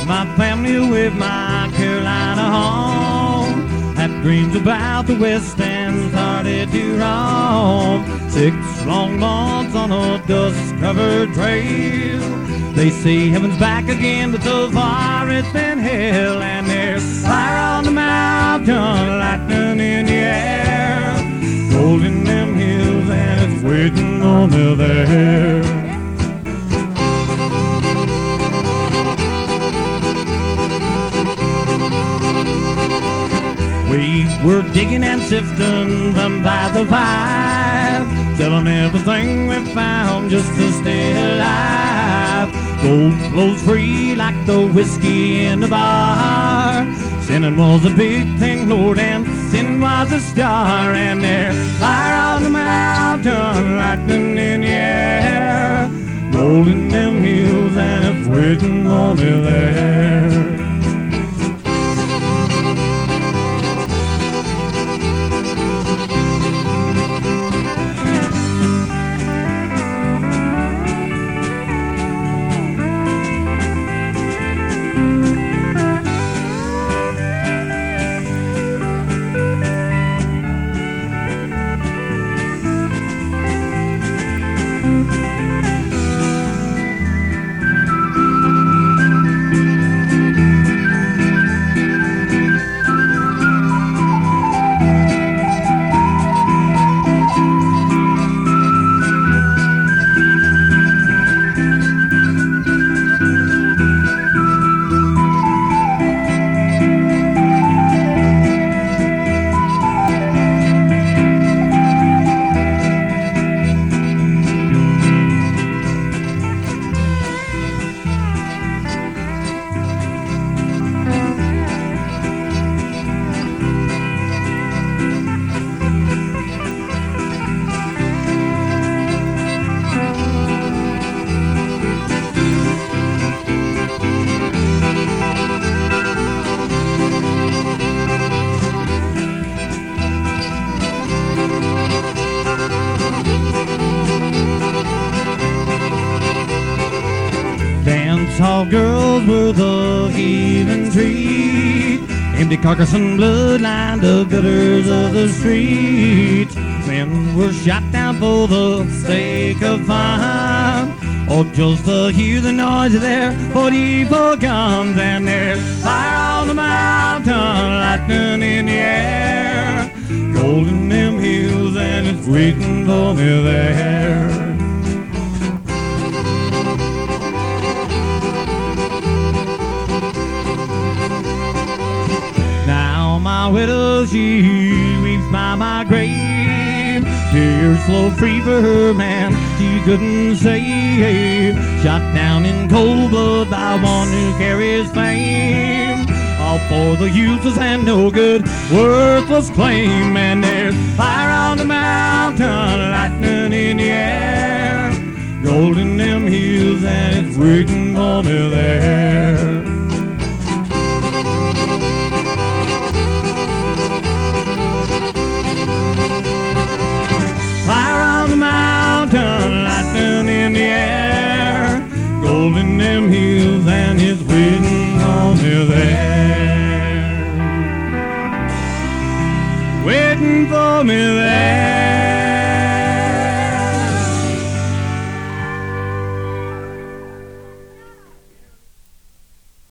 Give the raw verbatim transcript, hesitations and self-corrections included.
My family with my Carolina home had dreams about the West and started to roam. Six long months on a dust-covered trail. They say heaven's back again, but so far it's been hell. And there's fire on the mountain, lightning in the air, gold in them hills, and it's waiting on me there. We were digging and sifting them by the five, selling everything we found just to stay alive. Gold flows free like the whiskey in the bar. Sinning was a big thing, Lord, and sin was a star. And there's fire on the mountain, lightning in the air, gold in them hills, and it's waiting on me there. Tall girls were the heathen treat, empty carcass and blood lined the gutters of the street. Men were shot down for the sake of fun, or just to hear the noise of their forty-four guns. And there's fire on the mountain, lightning in the air, gold in them hills, and it's waiting for me there. My widow, she weeps by my grave. Tears flow free for her man she couldn't save. Shot down in cold blood by one who carries fame, all for the useless and no good, worthless claim. And there's fire on the mountain, lightning in the air, gold in them hills, and it's waiting for me there. Fire on the mountain, lightning in the air, gold in them hills, and it's waiting on me there. Waiting for me there.